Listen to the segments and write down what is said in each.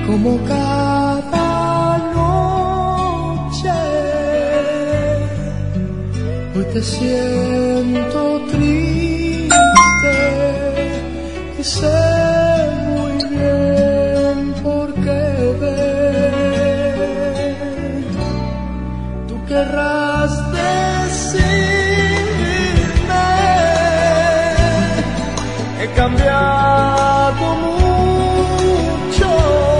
como cada noche. Hoy te siento triste y sé muy bien por qué. Tú querrás decirme: he cambiado mucho,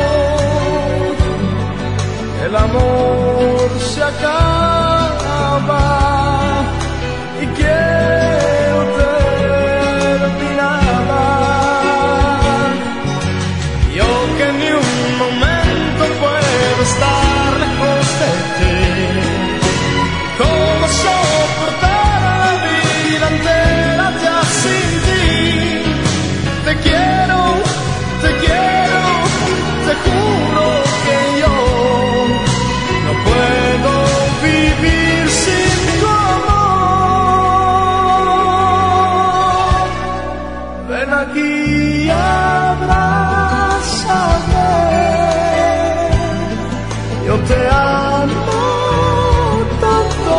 el amor se acaba y quiero terminar. Yo que ni un momento puedo estar lejos de ti, ¿cómo soportar la vida entera ya sin ti? Te quiero, te juro que yo no puedo vivir sin tu amor. Ven aquí y abrázame, yo te amo tanto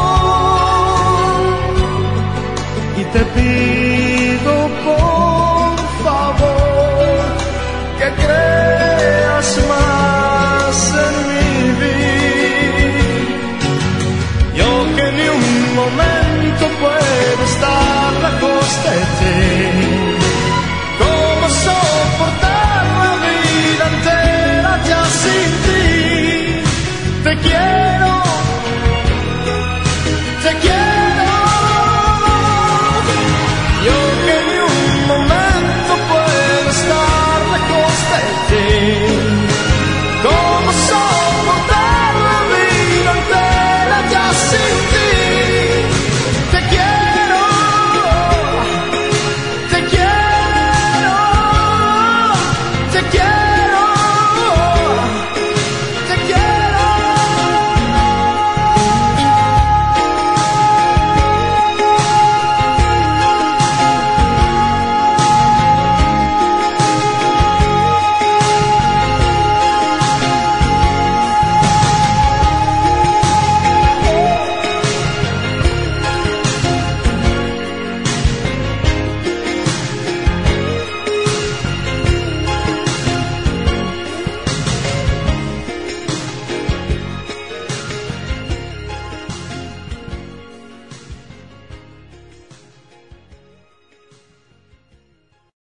y te pido por favor que creas más en mi vida. Yo que ni un momento puedo estar lejos de ti, ¿cómo soportar la vida entera ya sin ti? Te quiero,